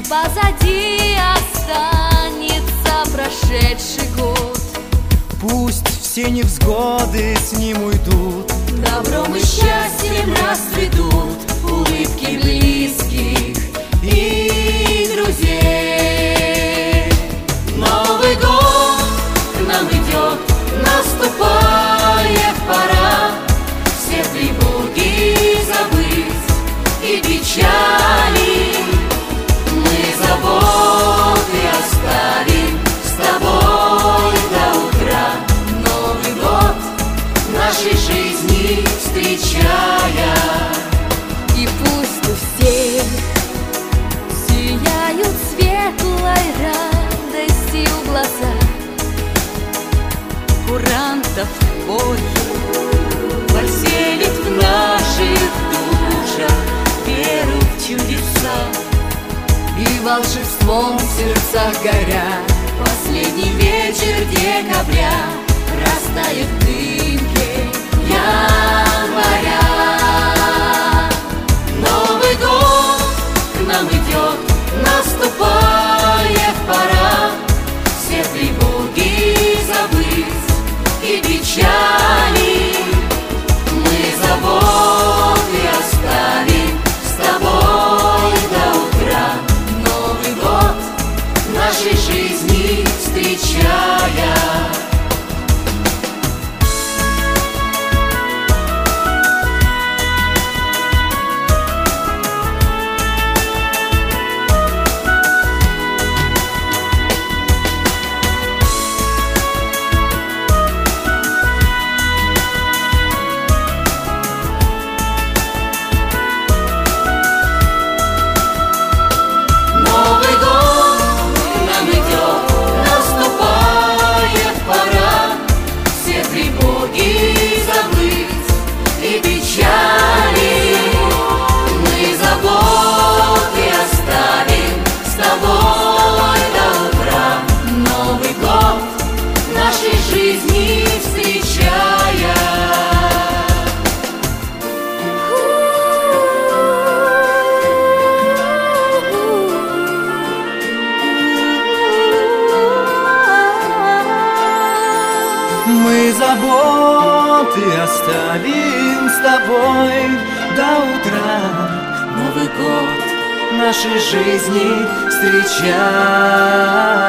позади останется прошедший год. Пусть все невзгоды с ним уйдут, добром и счастьем расцветут улыбки близких и друзей. Новый год к нам идет, наступает пора, все тревоги забыть и печали. Мы заботы оставим с тобой до утра, Новый год нашей жизни встречая. И пусть у всех сияют светлой радостью глаза, курантов бой поселит в наших душах веру в чудеса. И волшебством в сердцах горя последний вечер декабря растает в дымке января. Новый год к нам идет, наступает пора, все тревоги забыть и печали. Мы заботы оставим с тобой до утра, Новый год нашей жизни встречая. мы заботы оставим с тобой до утра, Новый год нашей жизни встречай.